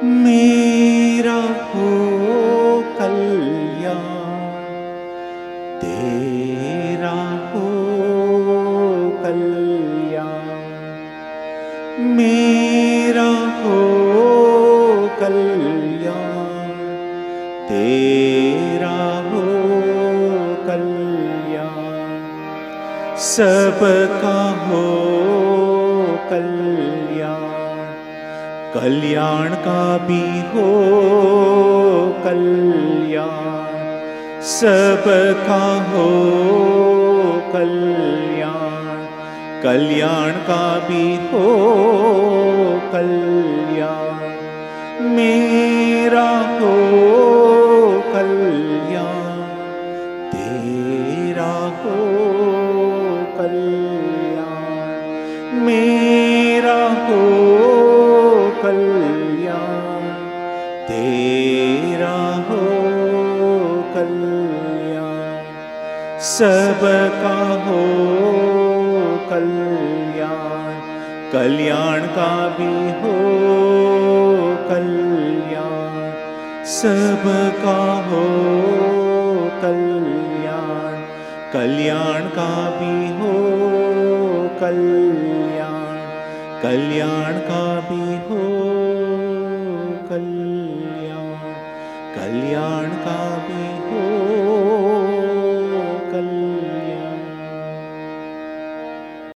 मेरा हो कल्याण, तेरा हो कल्याण। मेरा हो कल्याण, तेरा हो कल्याण। सबका हो कल्याण, कल्याण का भी हो कल्याण। सबका हो कल्याण, कल्याण का भी हो कल्याण। मेरा हो कल्याण, तेरा हो कल्याण। मेरा हो कल्याण, तेरा हो कल्याण। सबका हो कल्याण, कल्याण का भी हो कल्याण। सबका हो कल्याण, कल्याण का भी हो कल्याण। कल्याण का भी हो कल्याण, कल्याण का भी